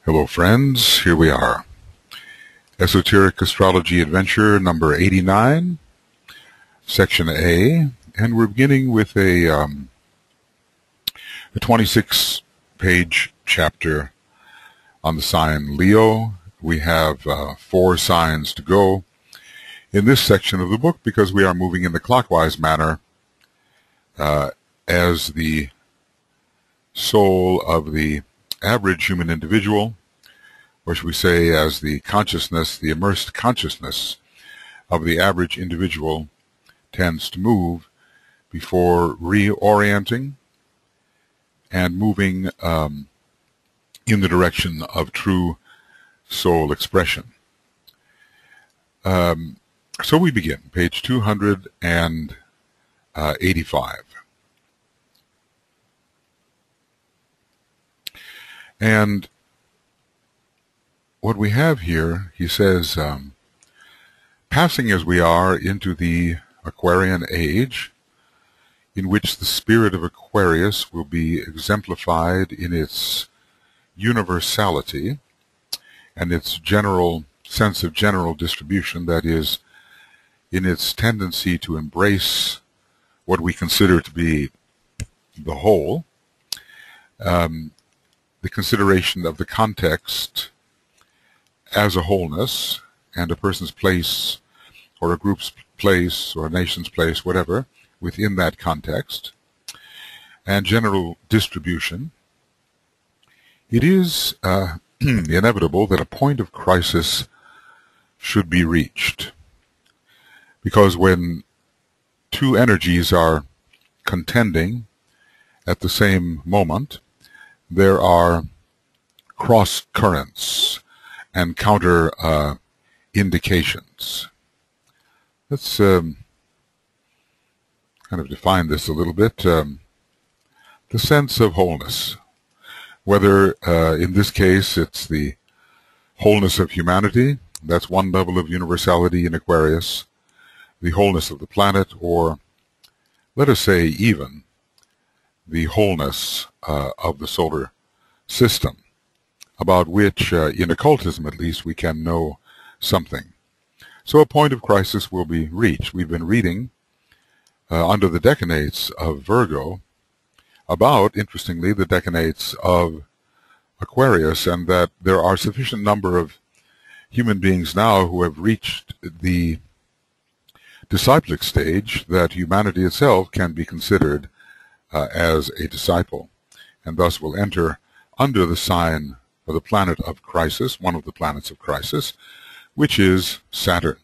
Hello friends, here we are. Esoteric Astrology Adventure number 89, Section A, and we're beginning with a 26-page chapter on the sign Leo. We have 4 signs to go in this section of the book because we are moving in the clockwise manner as the soul of the average human individual, or should we say as the consciousness, the immersed consciousness of the average individual tends to move before reorienting and moving in the direction of true soul expression. So we begin, page 285. And what we have here, he says, passing as we are into the Aquarian age, in which the spirit of Aquarius will be exemplified in its universality and its general sense of general distribution, that is, in its tendency to embrace what we consider to be the whole, the consideration of the context as a wholeness and a person's place or a group's place or a nation's place, whatever, within that context, and general distribution, it is inevitable that a point of crisis should be reached. Because when two energies are contending at the same moment, there are cross currents and counter indications. Let's kind of define this a little bit. The sense of wholeness, whether in this case it's the wholeness of humanity, that's one level of universality in Aquarius, the wholeness of the planet, or let us say even the wholeness of the solar system, about which, in occultism at least, we can know something. So a point of crisis will be reached. We've been reading under the decanates of Virgo about, interestingly, the decanates of Aquarius, and that there are sufficient number of human beings now who have reached the disciplic stage that humanity itself can be considered as a disciple, and thus will enter under the sign of the planet of crisis, one of the planets of crisis, which is Saturn.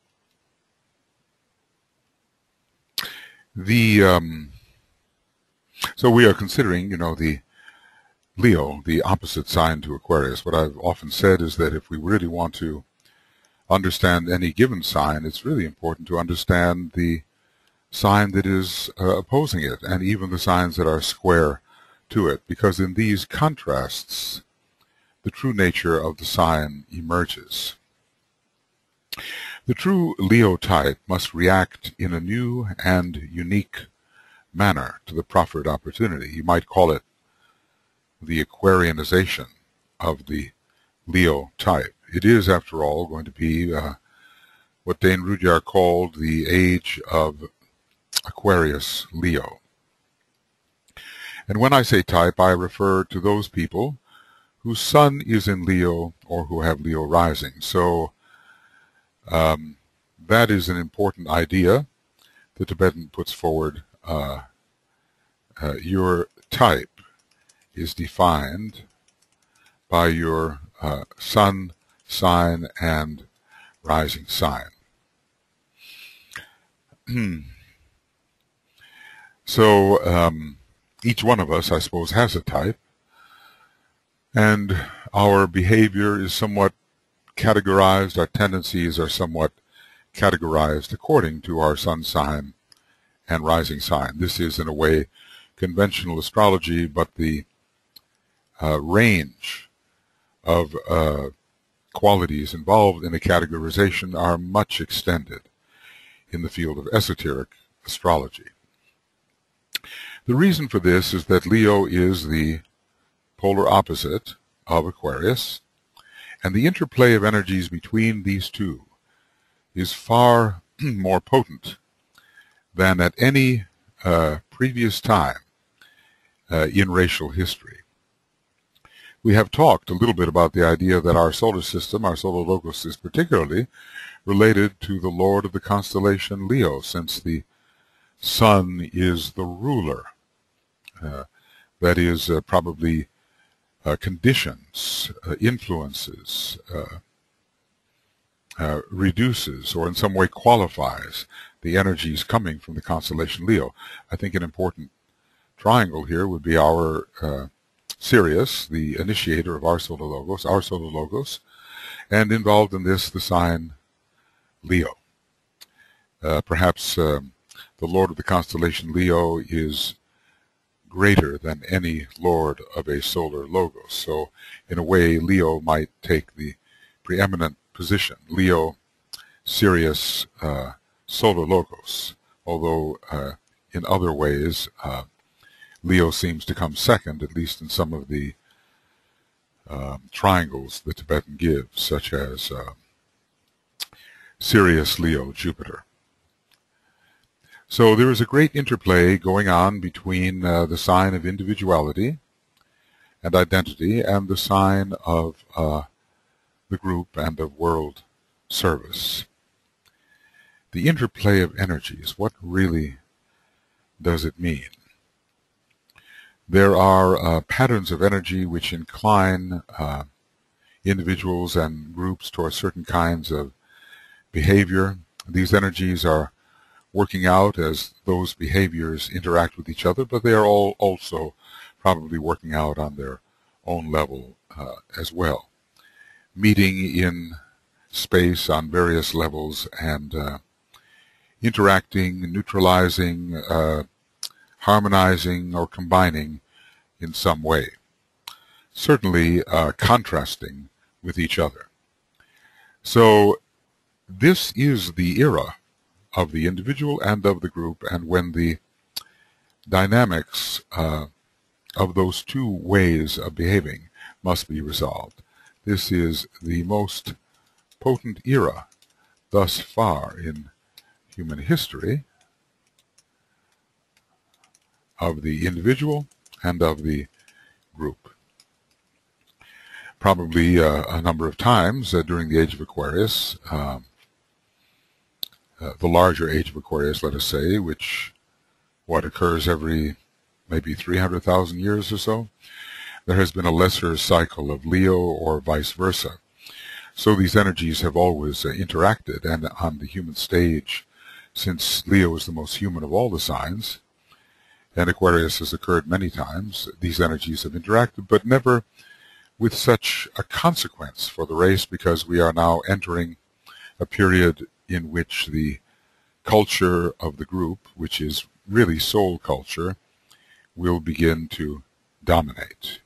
So we are considering, the Leo, the opposite sign to Aquarius. What I've often said is that if we really want to understand any given sign, it's really important to understand the sign that is opposing it, and even the signs that are square to it, because in these contrasts, the true nature of the sign emerges. The true Leo type must react in a new and unique manner to the proffered opportunity. You might call it the Aquarianization of the Leo type. It is, after all, going to be what Dane Rudhyar called the age of Aquarius Leo. And when I say type, I refer to those people whose sun is in Leo or who have Leo rising. So that is an important idea the Tibetan puts forward. Your type is defined by your sun sign and rising sign. So each one of us, I suppose, has a type, and our behavior is somewhat categorized, our tendencies are somewhat categorized according to our sun sign and rising sign. This is, in a way, conventional astrology, but the range of qualities involved in a categorization are much extended in the field of esoteric astrology. The reason for this is that Leo is the polar opposite of Aquarius, and the interplay of energies between these two is far more potent than at any previous time in racial history. We have talked a little bit about the idea that our solar system, our solar logos, is particularly related to the Lord of the constellation Leo, since the Sun is the ruler. That is, probably conditions, influences, reduces, or in some way qualifies the energies coming from the constellation Leo. I think an important triangle here would be our Sirius, the initiator of our solar logos, and involved in this the sign Leo. Perhaps the Lord of the constellation Leo is greater than any Lord of a solar logos. So in a way, Leo might take the preeminent position. Leo, Sirius, solar logos, although in other ways Leo seems to come second, at least in some of the triangles the Tibetan gives, such as Sirius, Leo, Jupiter. So there is a great interplay going on between the sign of individuality and identity and the sign of the group and of world service. The interplay of energies, what really does it mean? There are patterns of energy which incline individuals and groups towards certain kinds of behavior. These energies are working out as those behaviors interact with each other, but they are all also probably working out on their own level as well, meeting in space on various levels and interacting, neutralizing, harmonizing, or combining in some way, certainly contrasting with each other. So this is the era of the individual and of the group, and when the dynamics of those two ways of behaving must be resolved. This is the most potent era thus far in human history of the individual and of the group. Probably a number of times during the age of Aquarius, the larger age of Aquarius, let us say, which occurs every maybe 300,000 years or so, there has been a lesser cycle of Leo or vice versa. So these energies have always interacted, and on the human stage, since Leo is the most human of all the signs, and Aquarius has occurred many times, these energies have interacted, but never with such a consequence for the race, because we are now entering a period in which the culture of the group, which is really soul culture, will begin to dominate.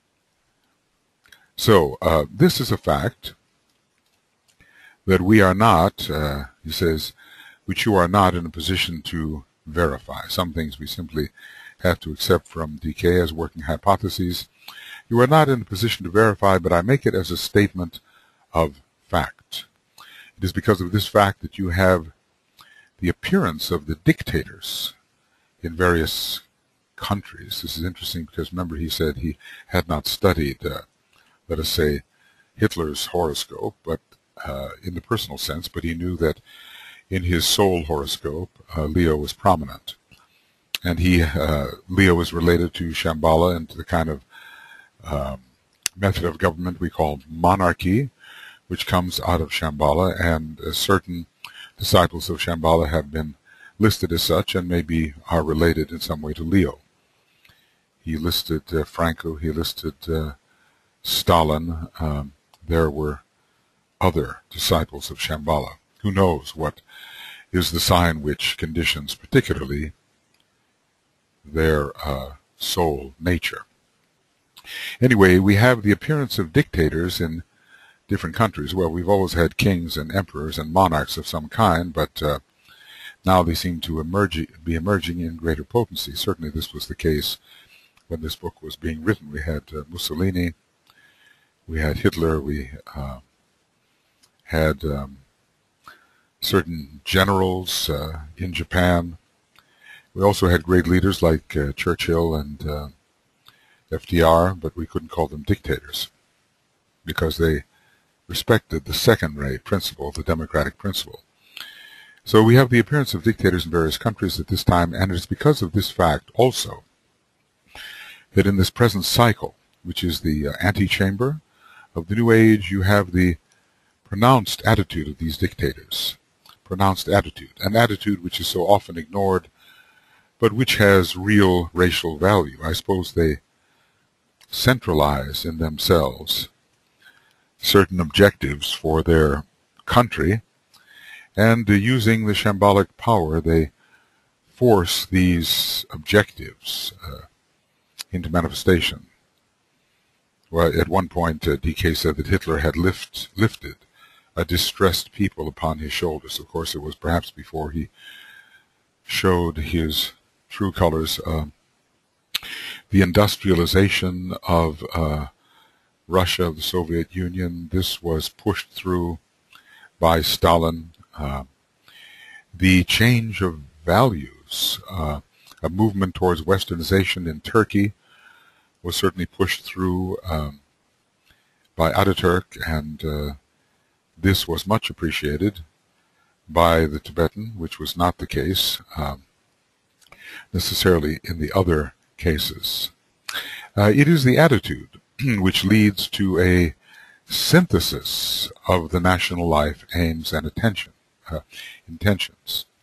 So this is a fact that we are not, he says, which you are not in a position to verify. Some things we simply have to accept from DK as working hypotheses. You are not in a position to verify, but I make it as a statement of fact. It is because of this fact that you have the appearance of the dictators in various countries. This is interesting because, remember, he said he had not studied, let us say, Hitler's horoscope, but in the personal sense, but he knew that in his soul horoscope, Leo was prominent. And Leo is related to Shambhala and to the kind of method of government we call monarchy, which comes out of Shambhala, and certain disciples of Shambhala have been listed as such and maybe are related in some way to Leo. He listed Franco, he listed Stalin. There were other disciples of Shambhala. Who knows what is the sign which conditions particularly their soul nature. Anyway, we have the appearance of dictators in different countries. Well, we've always had kings and emperors and monarchs of some kind, but now they seem to be emerging in greater potency. Certainly this was the case when this book was being written. We had Mussolini, We had Hitler. We had certain generals in Japan. We also had great leaders like Churchill and FDR, but we couldn't call them dictators because they respected the second-rate principle, the democratic principle. So we have the appearance of dictators in various countries at this time, and it's because of this fact also that in this present cycle, which is the antechamber of the New Age, you have the pronounced attitude of these dictators. Pronounced attitude, an attitude which is so often ignored, but which has real racial value. I suppose they centralize in themselves certain objectives for their country, and using the shambolic power, they force these objectives into manifestation. Well, at one point, DK said that Hitler had lifted a distressed people upon his shoulders. Of course, it was perhaps before he showed his true colors. The industrialization of Russia, the Soviet Union, this was pushed through by Stalin. The change of values, a movement towards westernization in Turkey was certainly pushed through by Ataturk, and this was much appreciated by the Tibetan, which was not the case necessarily in the other cases. It is the attitude which leads to a synthesis of the national life, aims, and intentions.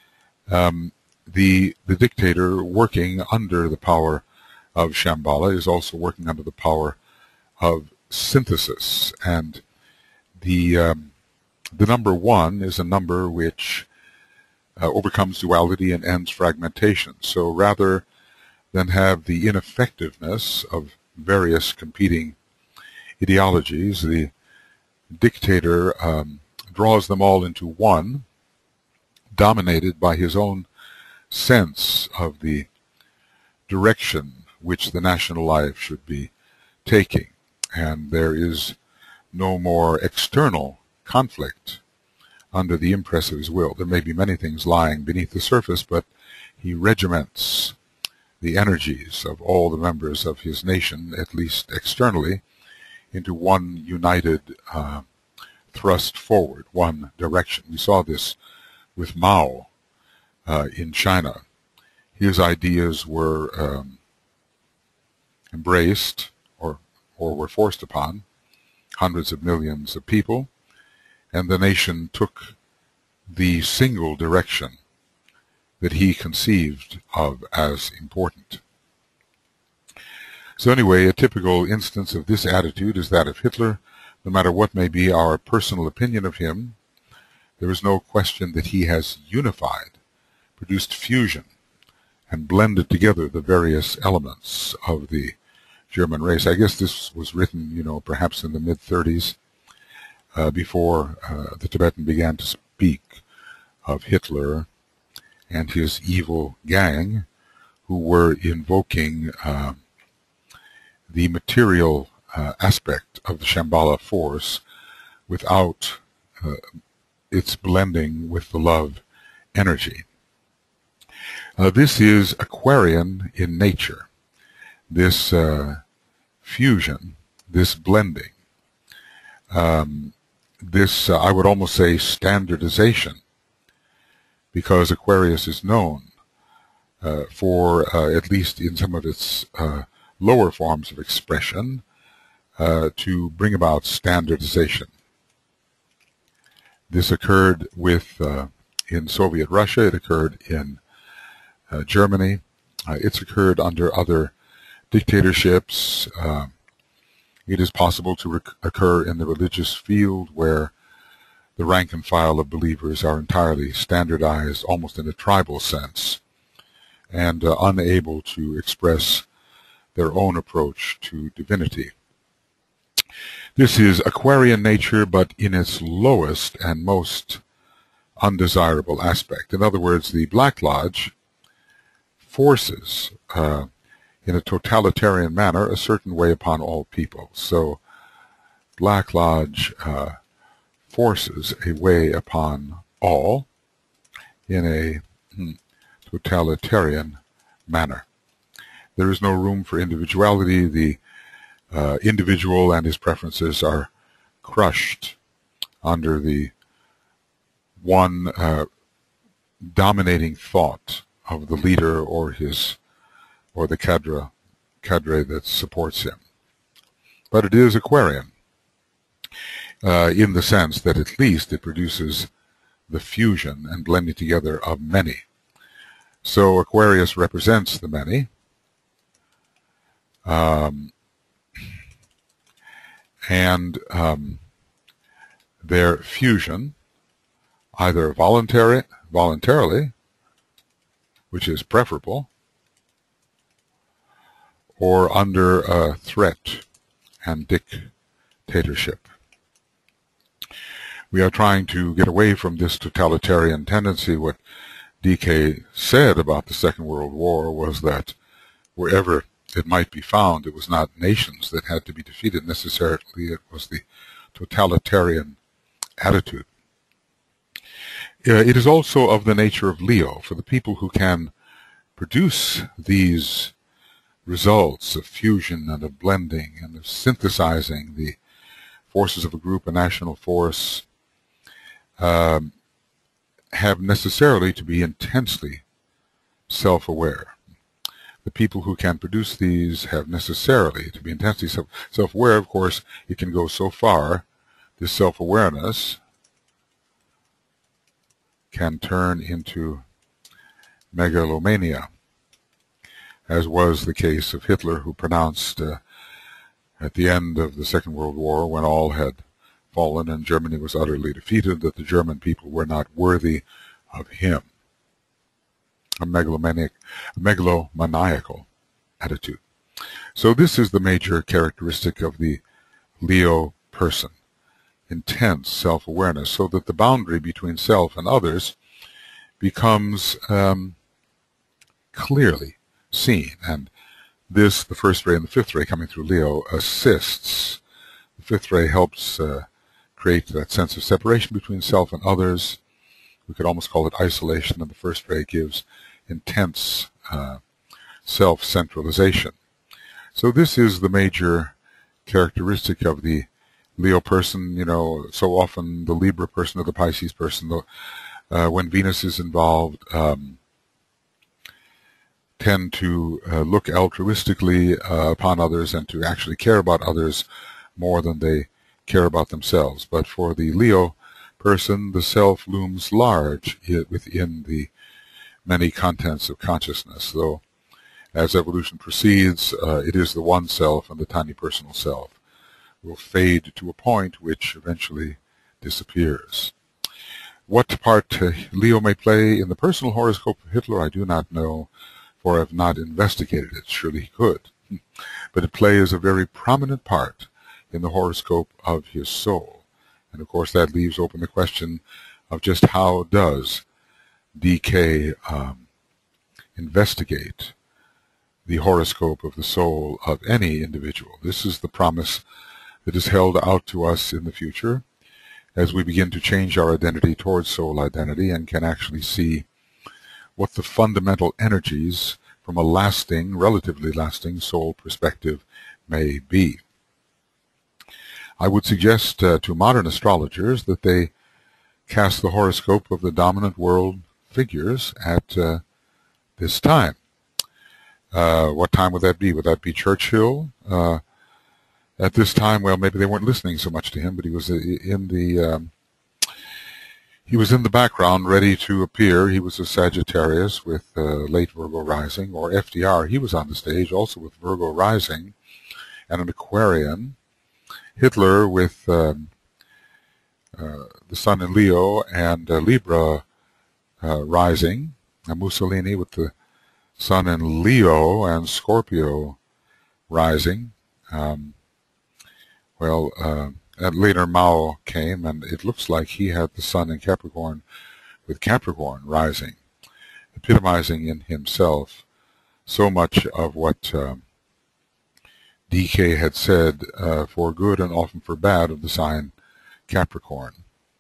The dictator working under the power of Shambhala is also working under the power of synthesis, and the number one is a number which overcomes duality and ends fragmentation. So rather than have the ineffectiveness of various competing ideologies, the dictator draws them all into one, dominated by his own sense of the direction which the national life should be taking. And there is no more external conflict under the impress of his will. There may be many things lying beneath the surface, but he regiments the energies of all the members of his nation, at least externally, into one united thrust forward, one direction. We saw this with Mao in China. His ideas were embraced or were forced upon hundreds of millions of people, and the nation took the single direction that he conceived of as important. So anyway, a typical instance of this attitude is that of Hitler. No matter what may be our personal opinion of him, there is no question that he has unified, produced fusion, and blended together the various elements of the German race. I guess this was written, perhaps in the mid-30s, before the Tibetan began to speak of Hitler and his evil gang, who were invoking the material aspect of the Shambhala force without its blending with the love energy. This is Aquarian in nature, this fusion, this blending, this, I would almost say, standardization, because Aquarius is known for, at least in some of its lower forms of expression, to bring about standardization. This occurred in Soviet Russia, it occurred in Germany, it's occurred under other dictatorships. It is possible to occur in the religious field, where the rank and file of believers are entirely standardized, almost in a tribal sense, and unable to express their own approach to divinity. This is Aquarian nature, but in its lowest and most undesirable aspect. In other words, the Black Lodge forces, in a totalitarian manner, a certain way upon all people. So Black Lodge forces a way upon all in a totalitarian manner. There is no room for individuality. The individual and his preferences are crushed under the one dominating thought of the leader or the cadre that supports him. But it is Aquarian in the sense that at least it produces the fusion and blending together of many. So Aquarius represents the many. Their fusion, either voluntarily, which is preferable, or under threat and dictatorship. We are trying to get away from this totalitarian tendency. What DK said about the Second World War was that wherever it might be found, it was not nations that had to be defeated necessarily, it was the totalitarian attitude. It is also of the nature of Leo, for the people who can produce these results of fusion and of blending and of synthesizing the forces of a group, a national force, have necessarily to be intensely self-aware. The people who can produce these have necessarily to be intensely self-aware. Of course, it can go so far, this self-awareness can turn into megalomania, as was the case of Hitler, who pronounced at the end of the Second World War, when all had fallen and Germany was utterly defeated, that the German people were not worthy of him. A megalomaniacal attitude. So this is the major characteristic of the Leo person. Intense self-awareness, so that the boundary between self and others becomes clearly seen. And this, the first ray and the fifth ray coming through Leo, assists. The fifth ray helps create that sense of separation between self and others. We could almost call it isolation, and the first ray gives intense self-centralization. So this is the major characteristic of the Leo person. You know, so often the Libra person or the Pisces person, when Venus is involved, tend to look altruistically upon others and to actually care about others more than they care about themselves. But for the Leo person, the self looms large within the many contents of consciousness, though as evolution proceeds, it is the one self, and the tiny personal self will fade to a point which eventually disappears. What part Leo may play in the personal horoscope of Hitler, I do not know, for I have not investigated it. Surely he could. But it plays a very prominent part in the horoscope of his soul. And of course that leaves open the question of just how does DK investigate the horoscope of the soul of any individual. This is the promise that is held out to us in the future as we begin to change our identity towards soul identity and can actually see what the fundamental energies from a lasting, relatively lasting soul perspective may be. I would suggest to modern astrologers that they cast the horoscope of the dominant world figures at this time. What time would that be? Would that be Churchill? At this time, well, maybe they weren't listening so much to him, but he was in the background, ready to appear. He was a Sagittarius with late Virgo rising, or FDR. He was on the stage also with Virgo rising and an Aquarian. Hitler with the Sun in Leo and Libra rising. Mussolini with the Sun in Leo and Scorpio rising. And later Mao came, and it looks like he had the Sun in Capricorn with Capricorn rising, epitomizing in himself so much of what DK had said, for good and often for bad of the sign Capricorn.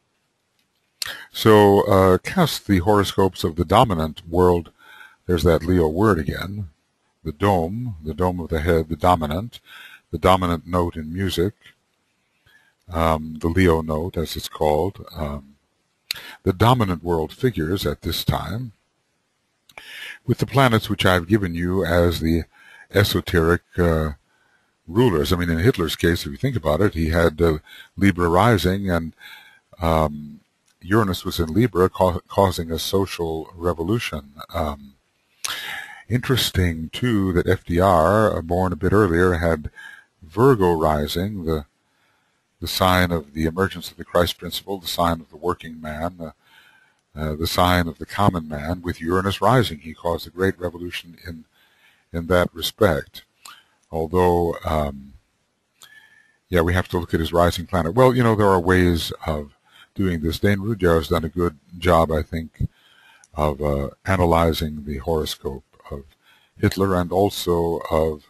So cast the horoscopes of the dominant world. There's that Leo word again. The dome of the head, the dominant note in music, the Leo note as it's called. The dominant world figures at this time with the planets which I've given you as the esoteric rulers. I mean, in Hitler's case, if you think about it, he had Libra rising, and Uranus was in Libra, causing a social revolution. Interesting, too, that FDR, born a bit earlier, had Virgo rising, the sign of the emergence of the Christ principle, the sign of the working man, the sign of the common man, with Uranus rising. He caused a great revolution in that respect. Although, yeah, we have to look at his rising planet. Well, you know, there are ways of doing this. Dane Rudhyar has done a good job, I think, of analyzing the horoscope of Hitler and also of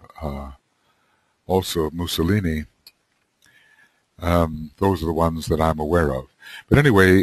Mussolini. Those are the ones that I'm aware of. But anyway,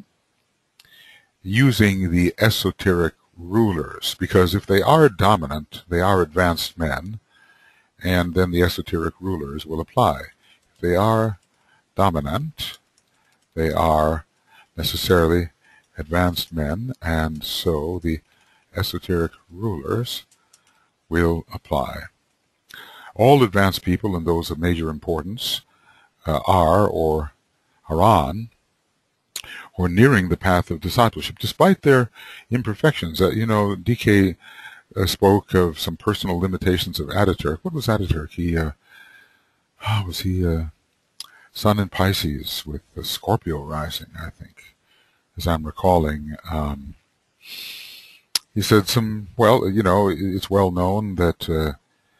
using the esoteric rulers, because if they are dominant, they are advanced men, and then the esoteric rulers will apply. If they are dominant, they are necessarily advanced men, and so the esoteric rulers will apply. All advanced people and those of major importance are on or nearing the path of discipleship, despite their imperfections. You know, DK spoke of some personal limitations of Ataturk. What was Ataturk? He was he Sun in Pisces with the Scorpio rising, I think, as I'm recalling. He said well, you know, it's well known that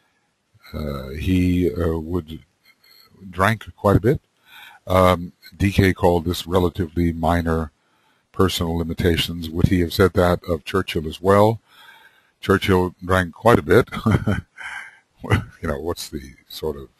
he drank quite a bit. DK called this relatively minor personal limitations. Would he have said that of Churchill as well? Churchill drank quite a bit. You know, what's the sort of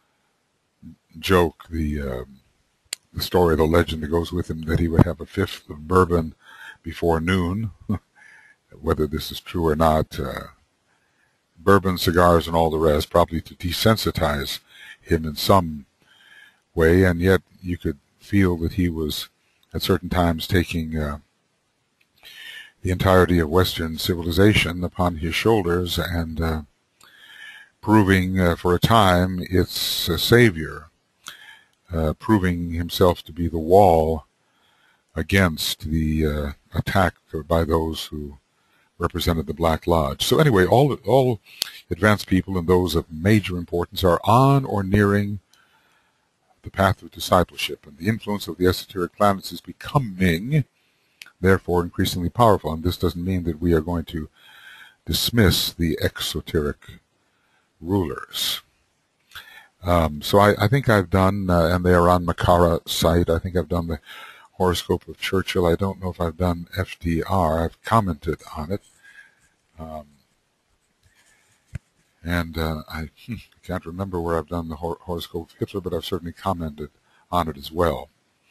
joke, the story, the legend that goes with him, that he would have a fifth of bourbon before noon? Whether this is true or not, bourbon, cigars, and all the rest, probably to desensitize him in some way, and yet you could feel that he was at certain times taking the entirety of Western civilization upon his shoulders and proving for a time its savior, proving himself to be the wall against the attack by those who represented the Black Lodge. So anyway, all advanced people and those of major importance are on or nearing the path of discipleship, and the influence of the esoteric planets is becoming, therefore, increasingly powerful. And this doesn't mean that we are going to dismiss the exoteric rulers. So I think I've done, and they are on Makara site, I think I've done the horoscope of Churchill. I don't know if I've done FDR. I've commented on it. I can't remember where I've done the horoscope of Hitler, but I've certainly commented on it as well.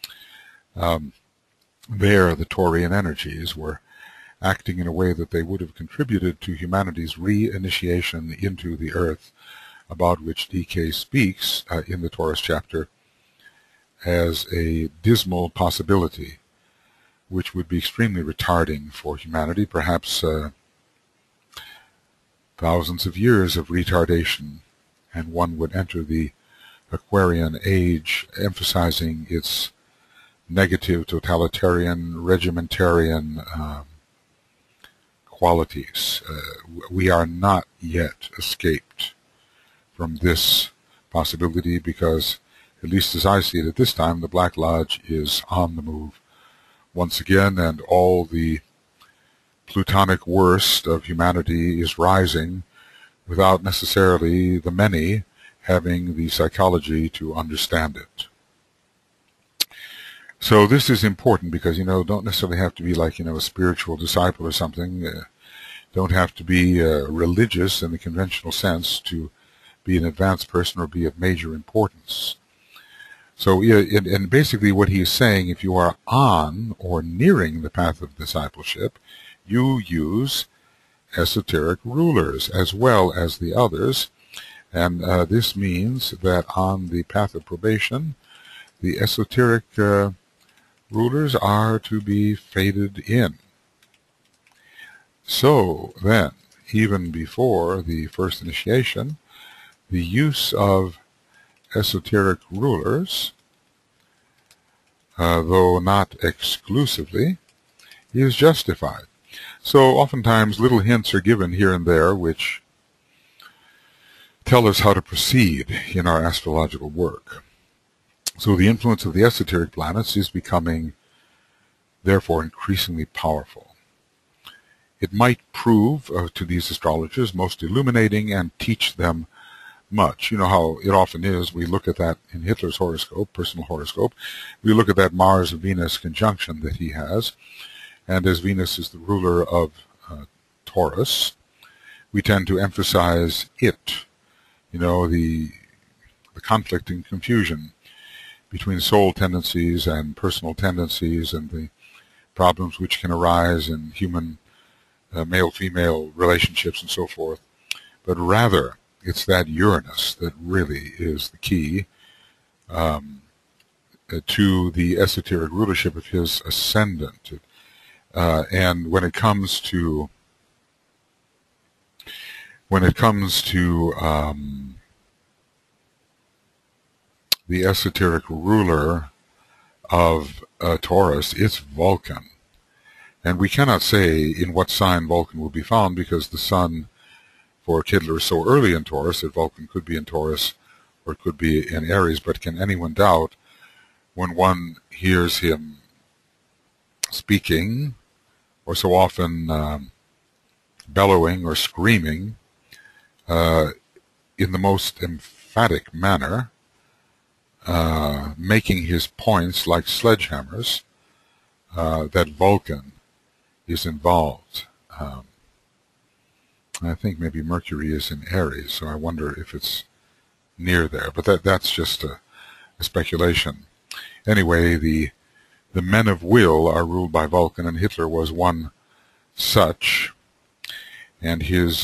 There, the Taurian energies were acting in a way that they would have contributed to humanity's re-initiation into the earth, about which DK speaks in the Taurus chapter as a dismal possibility, which would be extremely retarding for humanity, perhaps thousands of years of retardation, and one would enter the Aquarian age, emphasizing its negative, totalitarian, regimentarian qualities. We are not yet escaped from this possibility because, at least as I see it at this time, the Black Lodge is on the move once again, and all the plutonic worst of humanity is rising without necessarily the many having the psychology to understand it. So this is important because, you know, don't necessarily have to be like, you know, a spiritual disciple or something. Don't have to be religious in the conventional sense to be an advanced person or be of major importance. So, and basically what he is saying, if you are on or nearing the path of discipleship, you use esoteric rulers as well as the others. And this means that on the path of probation, the esoteric rulers are to be faded in. So then, even before the first initiation, the use of esoteric rulers, though not exclusively, is justified. So oftentimes little hints are given here and there which tell us how to proceed in our astrological work. So the influence of the esoteric planets is becoming, therefore, increasingly powerful. It might prove to these astrologers most illuminating and teach them much. You know how it often is. We look at that in Hitler's horoscope, personal horoscope. We look at that Mars-Venus conjunction that he has. And as Venus is the ruler of Taurus, we tend to emphasize it. You know, the conflict and confusion between soul tendencies and personal tendencies and the problems which can arise in human male-female relationships and so forth. But rather, it's that Uranus that really is the key to the esoteric rulership of his ascendant. And when it comes to the esoteric ruler of Taurus, it's Vulcan. And we cannot say in what sign Vulcan will be found because the sun for Hitler is so early in Taurus that Vulcan could be in Taurus or it could be in Aries. But can anyone doubt when one hears him speaking or so often bellowing or screaming in the most emphatic manner, making his points like sledgehammers, that Vulcan is involved. I think maybe Mercury is in Aries, so I wonder if it's near there. But that's just a speculation. Anyway, the men of will are ruled by Vulcan, and Hitler was one such. And his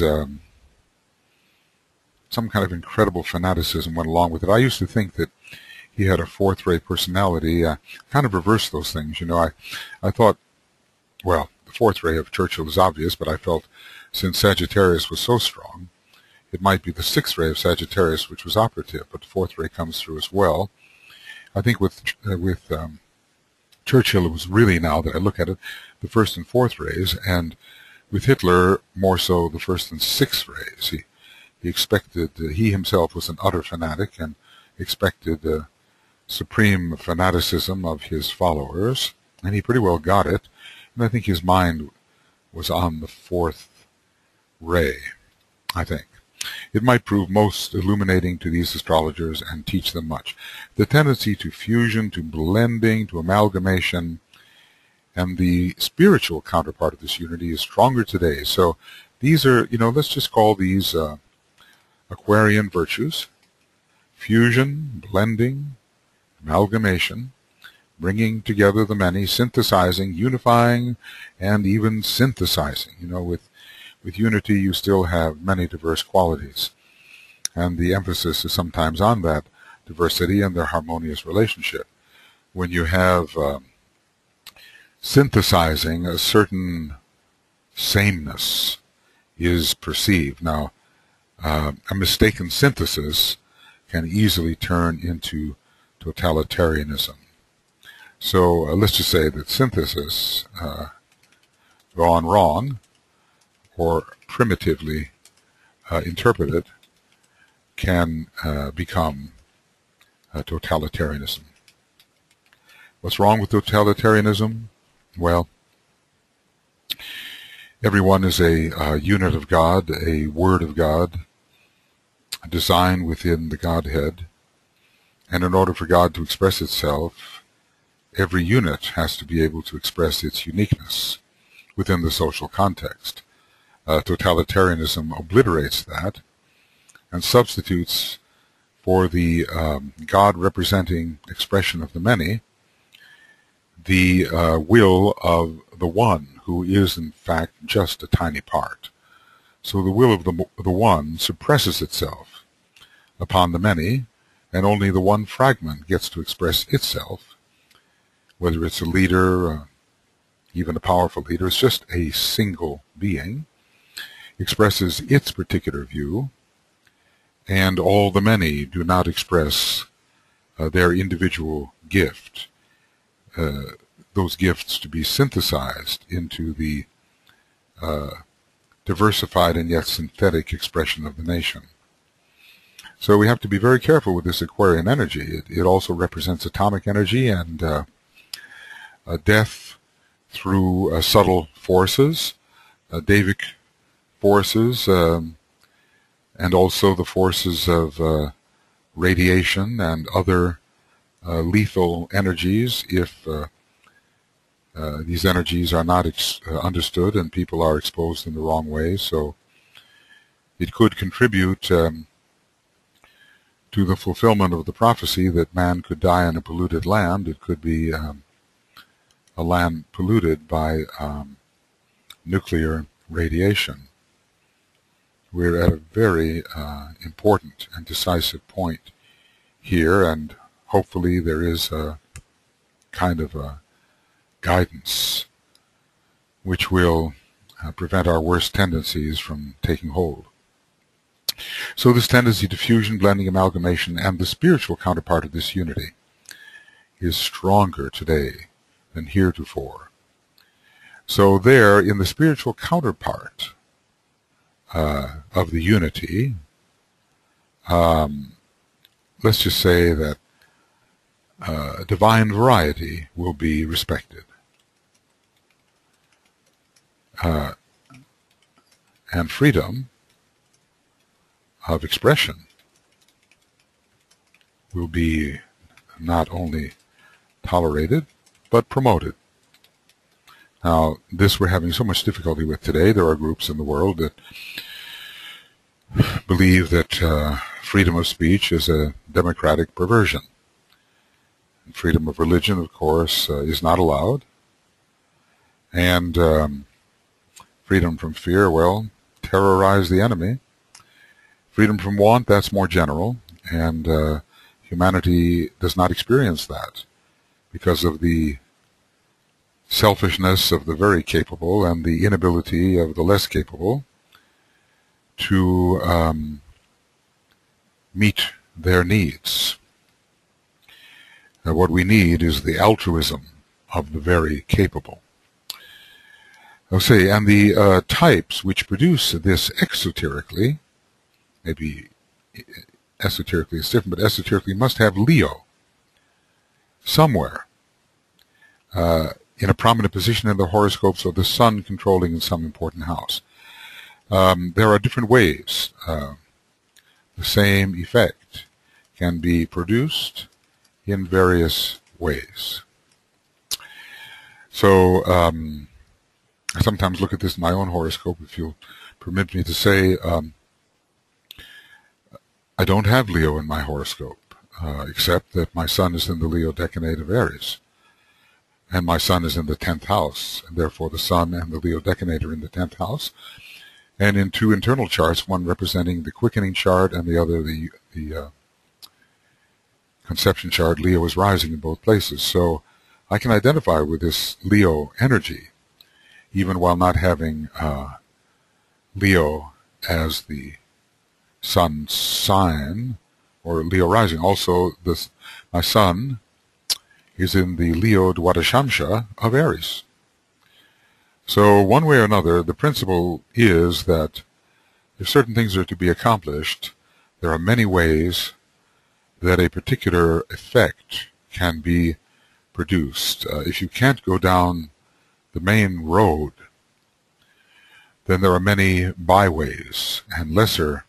some kind of incredible fanaticism went along with it. I used to think that he had a fourth-rate personality. Kind of reversed those things, you know. I thought, well, the fourth ray of Churchill is obvious, but I felt since Sagittarius was so strong, it might be the sixth ray of Sagittarius which was operative, but the fourth ray comes through as well. I think with Churchill, it was really, now that I look at it, the first and fourth rays, and with Hitler, more so the first and sixth rays. He expected, he himself was an utter fanatic and expected supreme fanaticism of his followers, and he pretty well got it. And I think his mind was on the fourth ray, I think. It might prove most illuminating to these astrologers and teach them much. The tendency to fusion, to blending, to amalgamation, and the spiritual counterpart of this unity is stronger today. So these are, you know, let's just call these Aquarian virtues: fusion, blending, amalgamation, bringing together the many, synthesizing, unifying, and even synthesizing. You know, with unity you still have many diverse qualities, and the emphasis is sometimes on that diversity and their harmonious relationship. When you have synthesizing, a certain sameness is perceived. Now, a mistaken synthesis can easily turn into totalitarianism. So let's just say that synthesis gone wrong or primitively interpreted can become totalitarianism. What's wrong with totalitarianism? Well, everyone is a unit of God, a word of God, a design within the Godhead, and in order for God to express itself, every unit has to be able to express its uniqueness within the social context. Totalitarianism obliterates that and substitutes for the God-representing expression of the many the will of the one, who is in fact just a tiny part. So the will of the one suppresses itself upon the many, and only the one fragment gets to express itself, whether it's a leader, even a powerful leader. It's just a single being, expresses its particular view, and all the many do not express their individual gift, those gifts to be synthesized into the diversified and yet synthetic expression of the nation. So we have to be very careful with this Aquarian energy. It also represents atomic energy and death through subtle forces, Davic forces, and also the forces of radiation and other lethal energies if these energies are not understood and people are exposed in the wrong way. So it could contribute to the fulfillment of the prophecy that man could die in a polluted land. It could be a land polluted by nuclear radiation. We're at a very important and decisive point here, and hopefully there is a kind of a guidance which will prevent our worst tendencies from taking hold. So this tendency to fusion, blending, amalgamation, and the spiritual counterpart of this unity is stronger today than heretofore. So there, in the spiritual counterpart of the unity, let's just say that divine variety will be respected. And freedom of expression will be not only tolerated, but promoted. Now, this we're having so much difficulty with today. There are groups in the world that believe that freedom of speech is a democratic perversion. And freedom of religion, of course, is not allowed. And freedom from fear, well, terrorize the enemy. Freedom from want, that's more general, and humanity does not experience that because of the selfishness of the very capable and the inability of the less capable to meet their needs. What we need is the altruism of the very capable. And the types which produce this exoterically, maybe esoterically it's different, but esoterically must have Leo somewhere in a prominent position in the horoscope, so the sun controlling in some important house. There are different ways. The same effect can be produced in various ways. So I sometimes look at this in my own horoscope, if you'll permit me to say. I don't have Leo in my horoscope, except that my sun is in the Leo decanae of Aries. And my sun is in the 10th house, and therefore the sun and the Leo decanae are in the 10th house. And in two internal charts, one representing the quickening chart and the other the conception chart, Leo is rising in both places. So I can identify with this Leo energy, even while not having Leo as the sun sign, or Leo rising. Also, my sun is in the Leo Dwadashamsha of Aries. So one way or another, the principle is that if certain things are to be accomplished, there are many ways that a particular effect can be produced. If you can't go down the main road, then there are many byways and lesser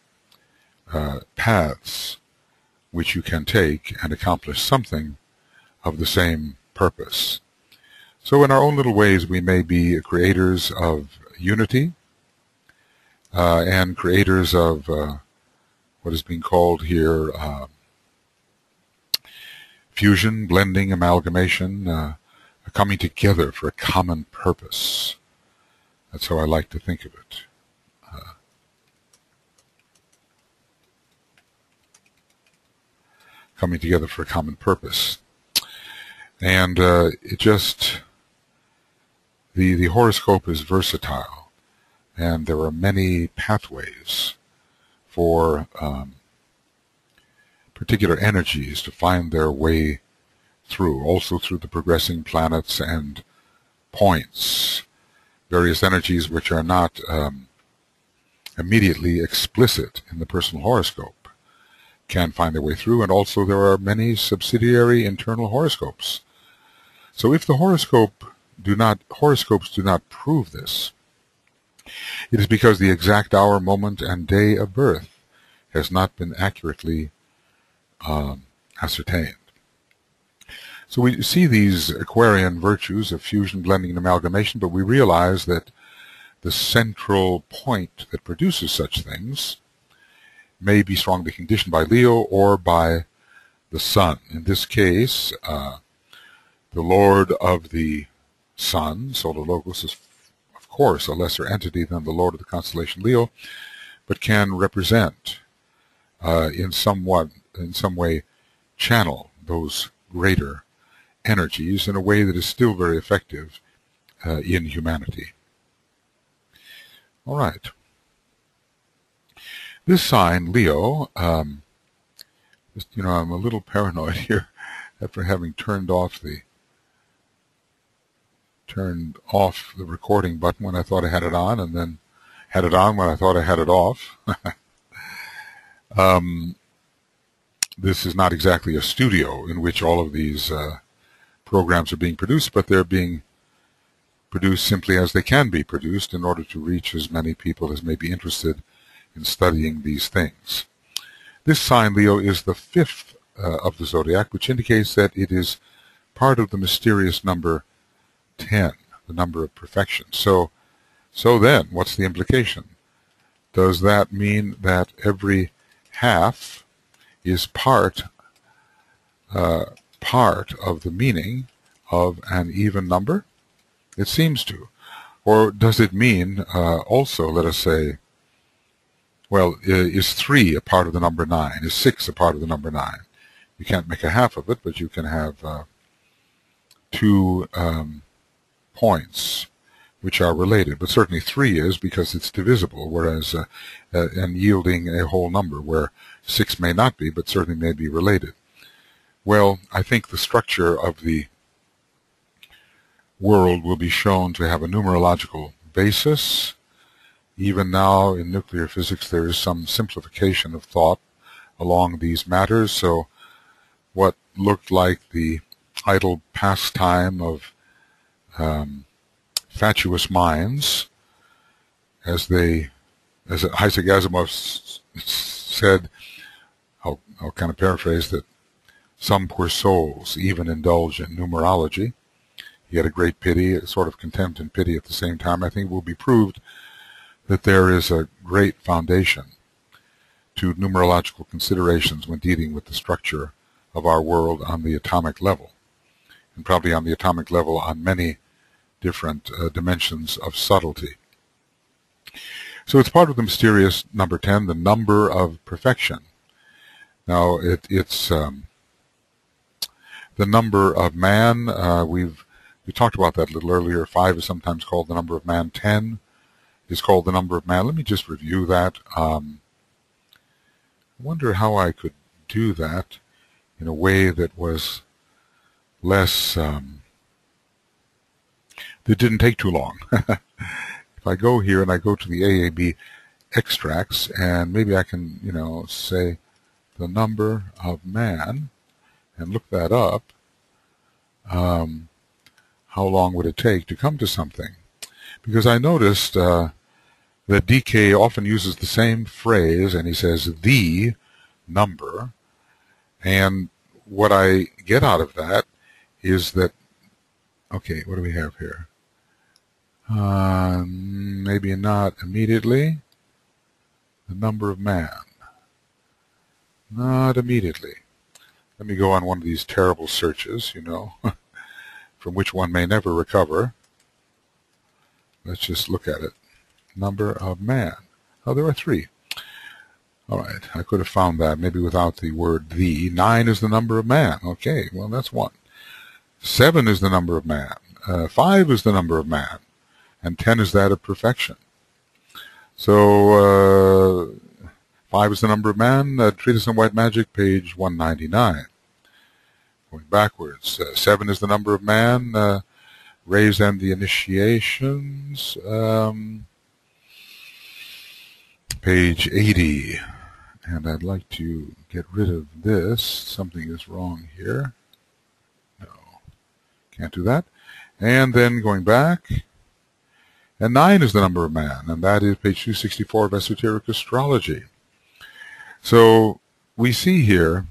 paths which you can take and accomplish something of the same purpose. So in our own little ways, we may be creators of unity and creators of what is being called here fusion, blending, amalgamation, a coming together for a common purpose. That's how I like to think of it. Coming together for a common purpose. And it just, the horoscope is versatile, and there are many pathways for particular energies to find their way through, also through the progressing planets and points, various energies which are not immediately explicit in the personal horoscope can find their way through, and also there are many subsidiary internal horoscopes. So if the horoscopes do not prove this, it is because the exact hour, moment, and day of birth has not been accurately ascertained. So we see these Aquarian virtues of fusion, blending, and amalgamation, but we realize that the central point that produces such things may be strongly conditioned by Leo or by the Sun. In this case, the Lord of the Sun, Solar Logos, is of course a lesser entity than the Lord of the constellation Leo, but can represent in some way channel those greater energies in a way that is still very effective in humanity. All right. This sign, Leo, I'm a little paranoid here after having turned off the recording button when I thought I had it on, and then had it on when I thought I had it off. This is not exactly a studio in which all of these programs are being produced, but they're being produced simply as they can be produced in order to reach as many people as may be interested in studying these things. This sign, Leo, is the fifth of the zodiac, which indicates that it is part of the mysterious number 10, the number of perfection. So then, what's the implication? Does that mean that every half is part of the meaning of an even number? It seems to. Or does it mean also, let us say, well, is 3 a part of the number 9? Is 6 a part of the number 9? You can't make a half of it, but you can have 2 points which are related. But certainly 3 is, because it's divisible, whereas and yielding a whole number, where 6 may not be, but certainly may be related. Well, I think the structure of the world will be shown to have a numerological basis. Even now in nuclear physics there is some simplification of thought along these matters, so what looked like the idle pastime of fatuous minds, as Isaac Asimov said, I'll kind of paraphrase that, some poor souls even indulge in numerology. He had a great pity, a sort of contempt and pity at the same time. I think it will be proved that there is a great foundation to numerological considerations when dealing with the structure of our world on the atomic level, and probably on the atomic level on many different dimensions of subtlety. So it's part of the mysterious number 10, the number of perfection. Now, it's the number of man. We talked about that a little earlier. 5 is sometimes called the number of man. 10 is called the number of man. Let me just review that. I wonder how I could do that in a way that was less, that didn't take too long. If I go here and I go to the AAB extracts, and maybe I can, say the number of man and look that up, how long would it take to come to something? Because I noticed that DK often uses the same phrase, and he says the number, and what I get out of that is that, okay, what do we have here? Maybe not immediately. The number of man. Not immediately. Let me go on one of these terrible searches, from which one may never recover. Let's just look at it. Number of man. Oh, there are 3. All right, I could have found that maybe without the word the. 9 is the number of man. Okay, well, that's 1. 7 is the number of man. 5 is the number of man. And 10 is that of perfection. So 5 is the number of man. Treatise on White Magic, page 199. Going backwards. 7 is the number of man. Rays and the initiations. Page 80. And I'd like to get rid of this. Something is wrong here. No, can't do that. And then going back. And 9 is the number of man, and that is page 264 of Esoteric Astrology. So we see here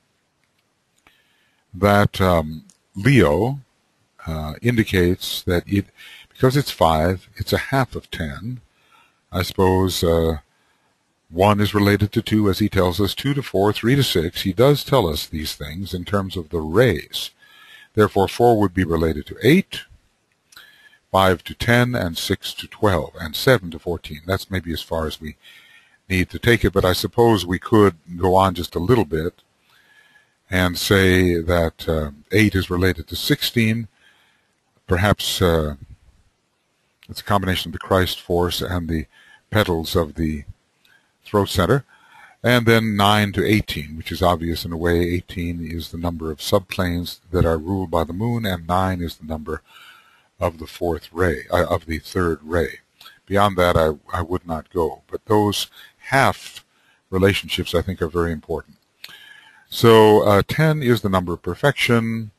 that Leo indicates that because it's 5, it's a half of 10. I suppose 1 is related to 2, as he tells us, 2 to 4, 3 to 6. He does tell us these things in terms of the rays. Therefore, 4 would be related to 8, 5 to 10, and 6 to 12, and 7 to 14. That's maybe as far as we need to take it, but I suppose we could go on just a little bit and say that 8 is related to 16. Perhaps it's a combination of the Christ force and the petals of the throat center. And then 9 to 18, which is obvious in a way. 18 is the number of subplanes that are ruled by the moon, and 9 is the number of the of the third ray. Beyond that, I would not go. But those half relationships, I think, are very important. So 10 is the number of perfection,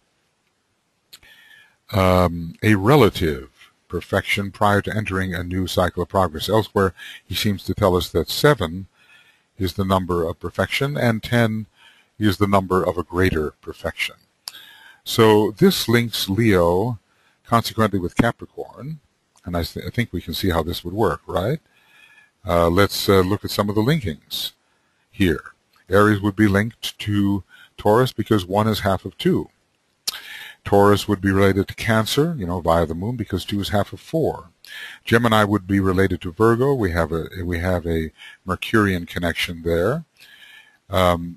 a relative perfection prior to entering a new cycle of progress. Elsewhere, he seems to tell us that 7 is the number of perfection, and 10 is the number of a greater perfection. So this links Leo consequently with Capricorn, and I think we can see how this would work, right? Let's look at some of the linkings here. Aries would be linked to Taurus because 1 is half of 2. Taurus would be related to Cancer, via the moon, because 2 is half of 4. Gemini would be related to Virgo. We have a Mercurian connection there, and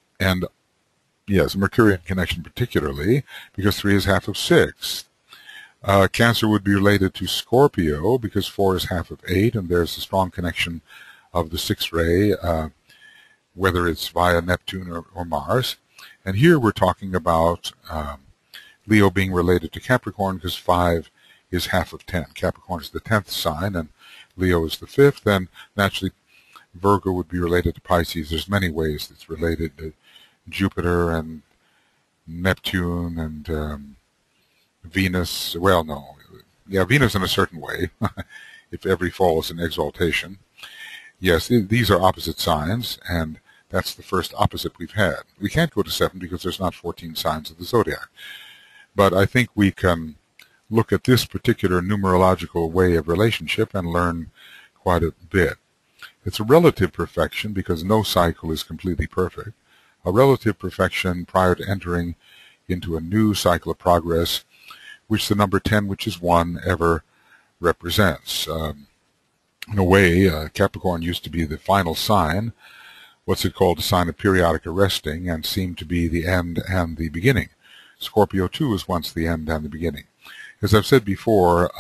yes, a Mercurian connection particularly because 3 is half of 6. Cancer would be related to Scorpio because 4 is half of 8, and there's a strong connection of the 6th ray, whether it's via Neptune or Mars. And here we're talking about Leo being related to Capricorn because 5 is half of 10. Capricorn is the 10th sign, and Leo is the 5th, and naturally Virgo would be related to Pisces. There's many ways it's related to Jupiter and Neptune and Venus. Well, no. Yeah, Venus in a certain way, if every fall is an exaltation. Yes, these are opposite signs, and that's the first opposite we've had. We can't go to 7 because there's not 14 signs of the zodiac. But I think we can look at this particular numerological way of relationship and learn quite a bit. It's a relative perfection because no cycle is completely perfect. A relative perfection prior to entering into a new cycle of progress, which the number 10, which is 1, ever represents. In a way, Capricorn used to be the final sign, what's it called, a sign of periodic arresting, and seemed to be the end and the beginning. Scorpio, too, is once the end and the beginning. As I've said before,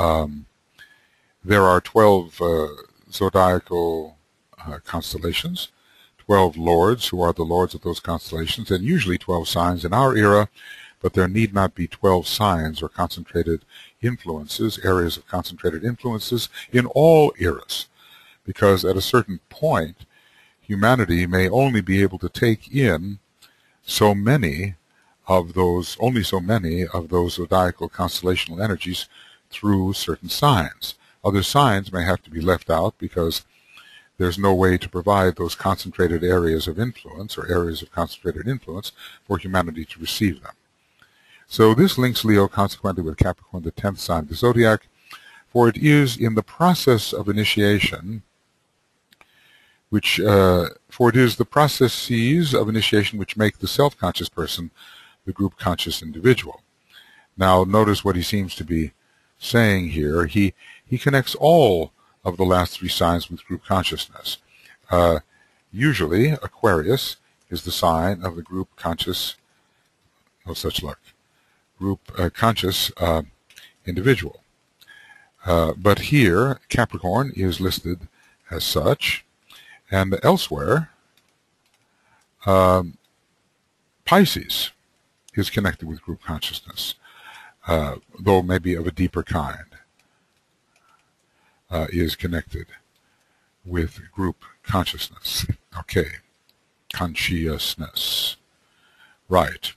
there are 12 zodiacal constellations, 12 lords who are the lords of those constellations, and usually 12 signs in our era, but there need not be 12 signs or concentrated influences, areas of concentrated influences in all eras, because at a certain point, humanity may only be able to take in so many of those, zodiacal constellational energies through certain signs. Other signs may have to be left out because there's no way to provide those concentrated areas of influence or areas of concentrated influence for humanity to receive them. So this links Leo consequently with Capricorn, the 10th sign of the zodiac, for it is in the process of initiation which, for it is the processes of initiation which make the self-conscious person the group conscious individual. Now, notice what he seems to be saying here. He connects all of the last three signs with group consciousness. Usually, Aquarius is the sign of the group conscious, no such luck, group conscious individual. But here, Capricorn is listed as such, and elsewhere, Pisces is connected with group consciousness, though maybe of a deeper kind, is connected with group consciousness. Okay, consciousness. Right.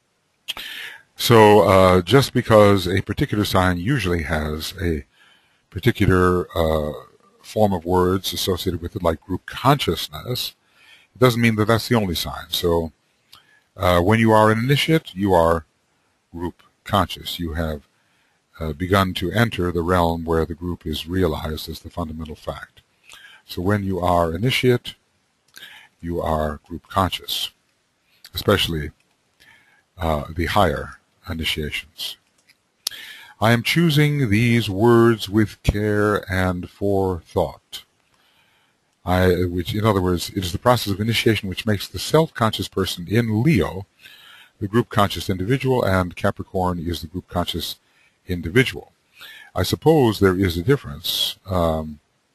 So just because a particular sign usually has a particular form of words associated with it, like group consciousness, it doesn't mean that that's the only sign. So when you are an initiate, you are group conscious. You have begun to enter the realm where the group is realized as the fundamental fact. So when you are initiate, you are group conscious, especially the higher initiations. I am choosing these words with care and forethought. Which, in other words, it is the process of initiation which makes the self-conscious person in Leo the group conscious individual, and Capricorn is the group conscious individual. I suppose there is a difference. Well,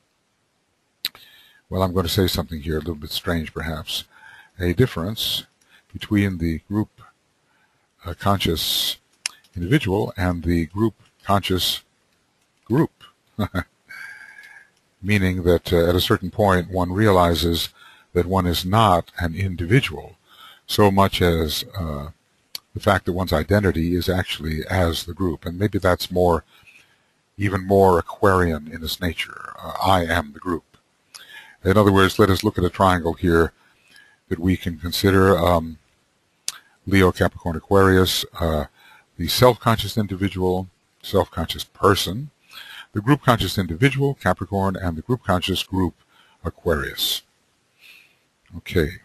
I'm going to say something here a little bit strange, perhaps. A difference between the group conscious individual and the group conscious group. Meaning that at a certain point one realizes that one is not an individual so much as the fact that one's identity is actually as the group. And maybe that's even more Aquarian in its nature. I am the group. In other words, let us look at a triangle here that we can consider Leo, Capricorn, Aquarius, the self-conscious individual, self-conscious person, the group conscious individual, Capricorn, and the group conscious group, Aquarius. Okay.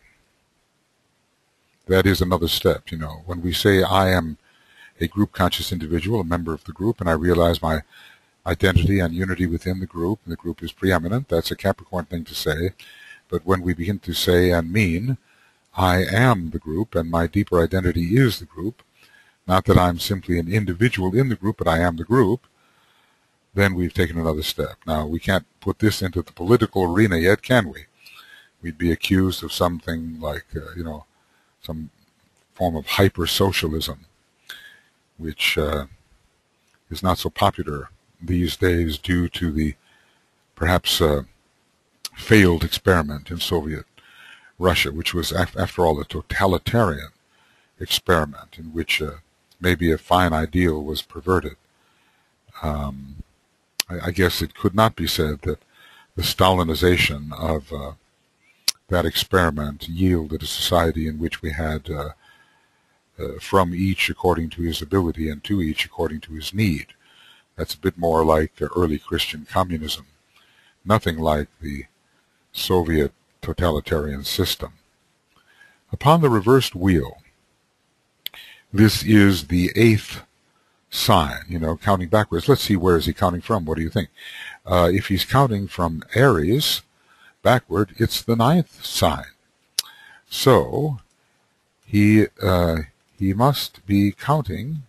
That is another step, you know. When we say I am a group conscious individual, a member of the group, and I realize my identity and unity within the group, and the group is preeminent, that's a Capricorn thing to say. But when we begin to say and mean, I am the group, and my deeper identity is the group, not that I'm simply an individual in the group, but I am the group, then we've taken another step. Now, we can't put this into the political arena yet, can we? We'd be accused of something like, some form of hyper-socialism, which is not so popular these days due to the perhaps failed experiment in Soviet Russia, which was, after all, a totalitarian experiment in which maybe a fine ideal was perverted. I guess it could not be said that the Stalinization of that experiment yielded a society in which we had from each according to his ability and to each according to his need. That's a bit more like early Christian communism, nothing like the Soviet totalitarian system. Upon the reversed wheel, this is the 8th sign, counting backwards. Let's see, where is he counting from? What do you think? If he's counting from Aries backward, it's the 9th sign. So he must be counting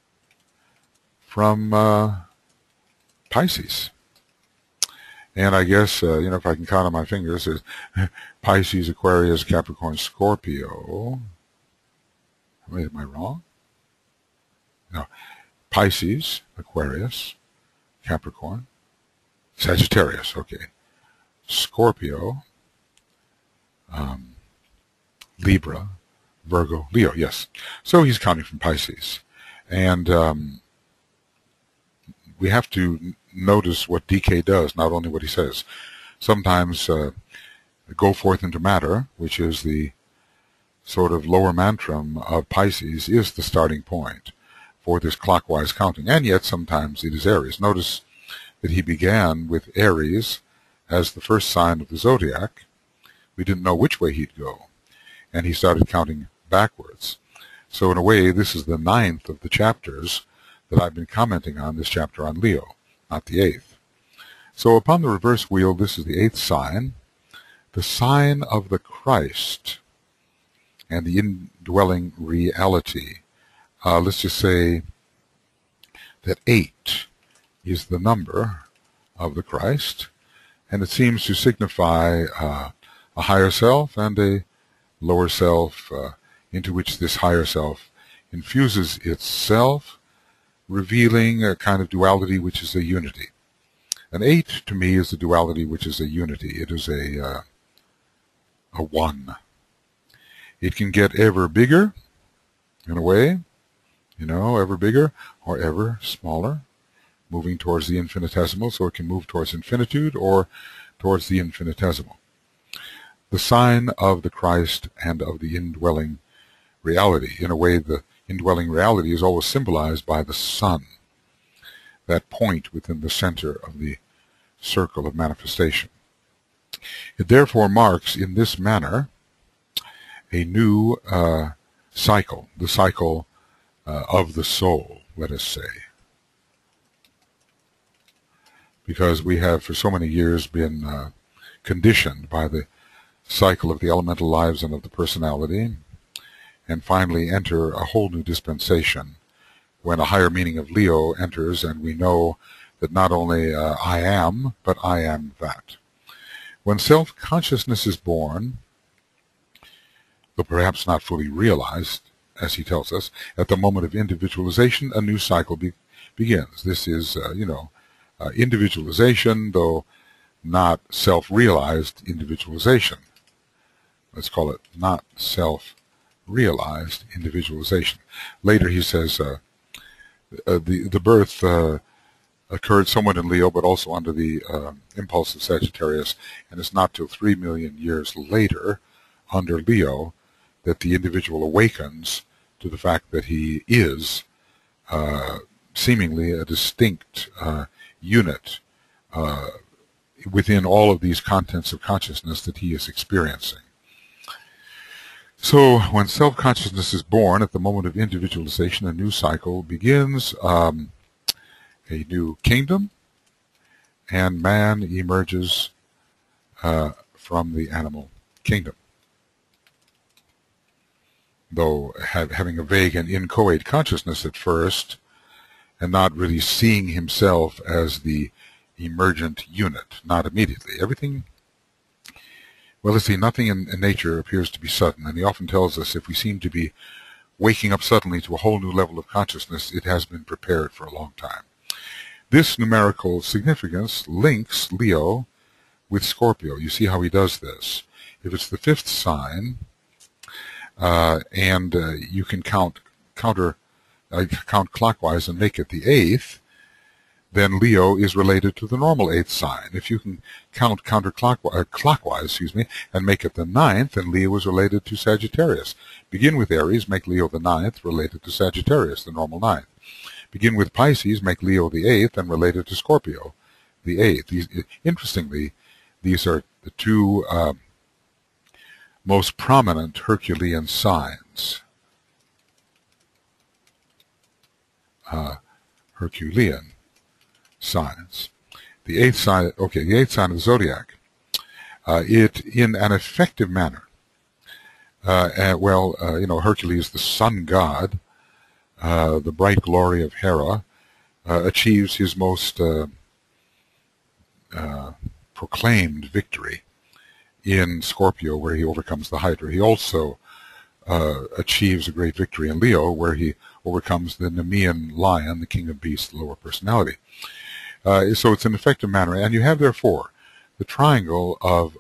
from Pisces. And I guess, if I can count on my fingers, there's Pisces, Aquarius, Capricorn, Scorpio. Wait, am I wrong? No. Pisces, Aquarius, Capricorn, Sagittarius, okay. Scorpio, Libra, Virgo, Leo, yes. So he's counting from Pisces. And we have to notice what DK does, not only what he says. Sometimes go forth into matter, which is the sort of lower mantram of Pisces, is the starting point for this clockwise counting. And yet sometimes it is Aries. Notice that he began with Aries as the first sign of the zodiac, we didn't know which way he'd go. And he started counting backwards. So in a way, this is the 9th of the chapters that I've been commenting on, this chapter on Leo, not the 8th. So upon the reverse wheel, this is the 8th sign, the sign of the Christ and the indwelling reality. Let's just say that 8 is the number of the Christ, and it seems to signify a higher self and a lower self, into which this higher self infuses itself, revealing a kind of duality which is a unity. An 8 to me is the duality which is a unity. It is a one. It can get ever bigger, in a way, ever bigger or ever smaller, moving towards the infinitesimal, so it can move towards infinitude or towards the infinitesimal. The sign of the Christ and of the indwelling reality. In a way, the indwelling reality is always symbolized by the sun, that point within the center of the circle of manifestation. It therefore marks in this manner a new cycle, the cycle of the soul, let us say. Because we have for so many years been conditioned by the cycle of the elemental lives and of the personality, and finally enter a whole new dispensation when a higher meaning of Leo enters, and we know that not only I am, but I am that. When self-consciousness is born, though perhaps not fully realized, as he tells us, at the moment of individualization, a new cycle begins. This is, individualization, though not self-realized individualization. Let's call it not self-realized individualization. Later he says the birth occurred somewhat in Leo, but also under the impulse of Sagittarius, and it's not till 3 million years later, under Leo, that the individual awakens to the fact that he is seemingly a distinct unit within all of these contents of consciousness that he is experiencing. So when self-consciousness is born, at the moment of individualization, a new cycle begins, a new kingdom, and man emerges from the animal kingdom. Though having a vague and inchoate consciousness at first, and not really seeing himself as the emergent unit, not immediately. Everything, well, let's see, nothing in nature appears to be sudden, and he often tells us if we seem to be waking up suddenly to a whole new level of consciousness, it has been prepared for a long time. This numerical significance links Leo with Scorpio. You see how he does this. If it's the 5th sign, and you can count clockwise and make it the 8th, then Leo is related to the normal 8th sign. If you can count clockwise, and make it the 9th, then Leo is related to Sagittarius. Begin with Aries, make Leo the 9th, related to Sagittarius, the normal 9th. Begin with Pisces, make Leo the 8th, and related to Scorpio, the 8th. Interestingly, these are the two most prominent Herculean signs. Herculean signs. The 8th sign, the 8th sign of the zodiac. It, in an effective manner, Hercules, the sun god, the bright glory of Hera, achieves his most proclaimed victory in Scorpio, where he overcomes the Hydra. He also achieves a great victory in Leo, where he overcomes the Nemean lion, the king of beasts, the lower personality. So it's an effective manner. And you have, therefore, the triangle of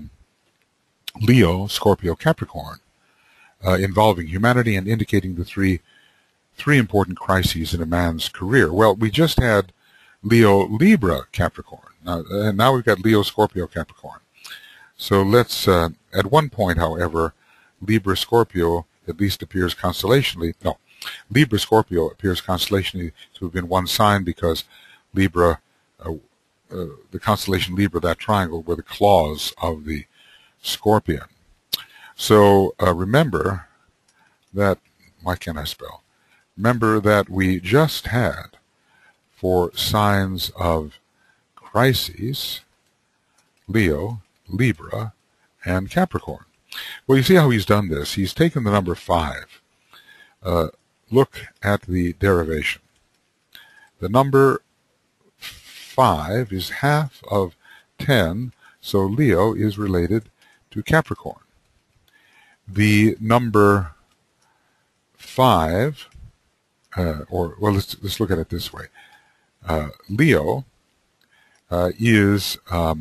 Leo, Scorpio, Capricorn, involving humanity and indicating the three important crises in a man's career. Well, we just had Leo, Libra, Capricorn. Now we've got Leo, Scorpio, Capricorn. So let's, at one point, however, Libra, Scorpio at least appears constellationally. No, Libra, Scorpio appears constellationally to have been one sign, because Libra, the constellation Libra, that triangle, were the claws of the Scorpion. So remember that, why can't I spell? Remember that we just had for signs of crises, Leo, Libra, and Capricorn. Well, you see how he's done this. He's taken the number 5. Look at the derivation. The number 5 is half of 10, so Leo is related to Capricorn. The number 5, let's look at it this way. Leo is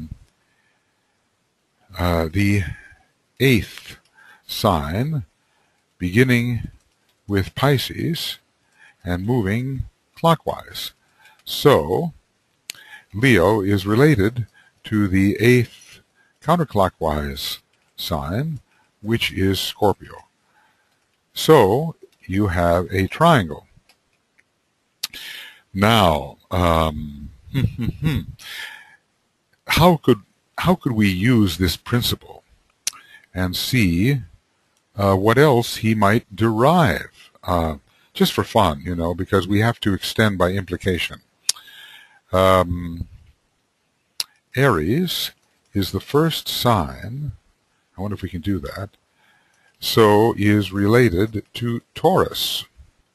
the 8th sign, beginning with Pisces and moving clockwise. So Leo is related to the 8th counterclockwise sign, which is Scorpio. So you have a triangle. Now, how could we use this principle and see what else he might derive, just for fun, because we have to extend by implication. Aries is the first sign. I wonder if we can do that. So is related to Taurus.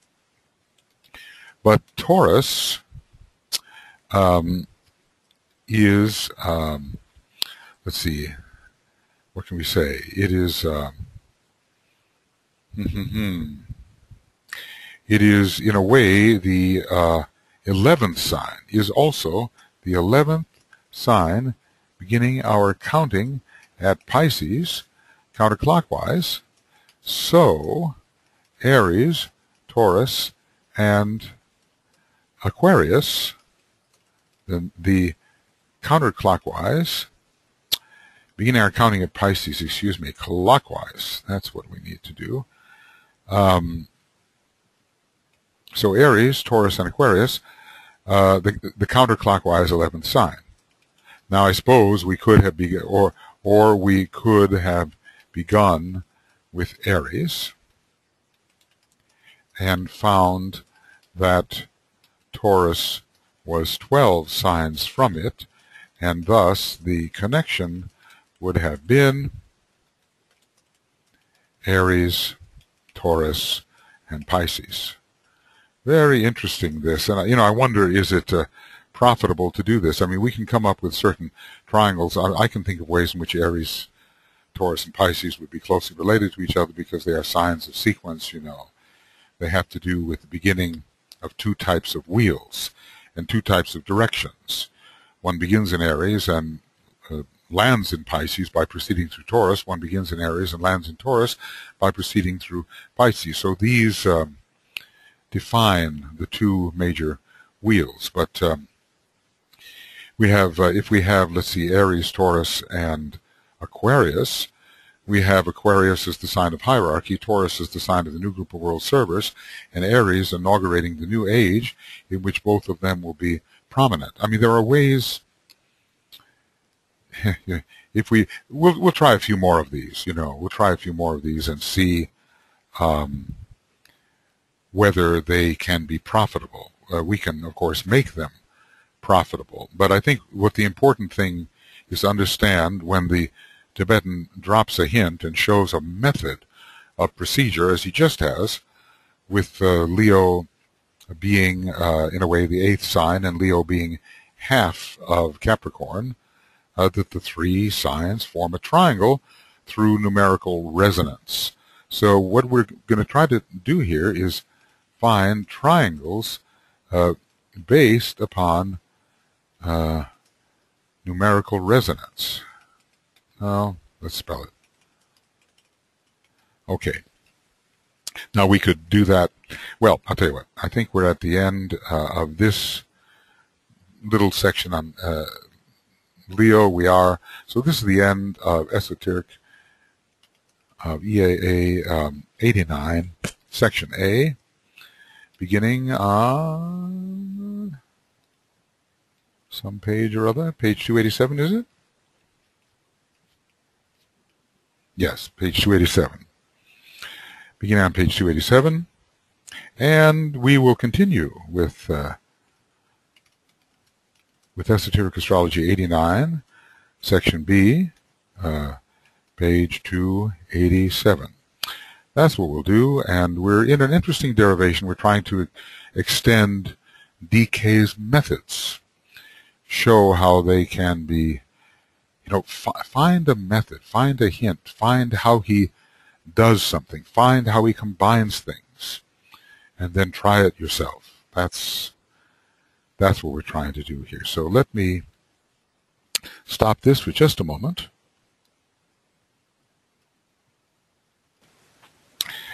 But Taurus is, let's see, what can we say? It is, it is in a way the 11th sign, is also the 11th sign beginning our counting at Pisces counterclockwise. So Aries, Taurus, and Aquarius, the counterclockwise, beginning our counting at Pisces, clockwise. That's what we need to do. So Aries, Taurus, and Aquarius, the counterclockwise 11th sign. Now I suppose we could have or we could have begun with Aries and found that Taurus was 12 signs from it, and thus the connection would have been Aries, Taurus, and Pisces. Very interesting, this. And, I wonder, is it profitable to do this? I mean, we can come up with certain triangles. I can think of ways in which Aries, Taurus, and Pisces would be closely related to each other because they are signs of sequence, They have to do with the beginning of two types of wheels and two types of directions. One begins in Aries and lands in Pisces by proceeding through Taurus. One begins in Aries and lands in Taurus by proceeding through Pisces. So these define the two major wheels. But we have, if we have, let's see, Aries, Taurus, and Aquarius, we have Aquarius as the sign of hierarchy, Taurus as the sign of the new group of world servers, and Aries inaugurating the new age in which both of them will be prominent. I mean, there are ways. If we'll try a few more of these, we'll try a few more of these and see whether they can be profitable. We can, of course, make them profitable. But I think what the important thing is to understand when the Tibetan drops a hint and shows a method of procedure, as he just has, with Leo being, in a way, the 8th sign, and Leo being half of Capricorn, that the three signs form a triangle through numerical resonance. So what we're going to try to do here is find triangles based upon numerical resonance. Now, let's spell it. Okay. Now we could do that. Well, I'll tell you what. I think we're at the end of this little section on Leo. We are. So this is the end of Esoteric of EAA 89, Section A, beginning on some page or other. Page 287, is it? Yes, page 287. Beginning on page 287. And we will continue with Esoteric Astrology 89, Section B, page 287. That's what we'll do, and we're in an interesting derivation. We're trying to extend DK's methods, show how they can be, find a method, find a hint, find how he does something, find how he combines things, and then try it yourself. That's what we're trying to do here. So let me stop this for just a moment.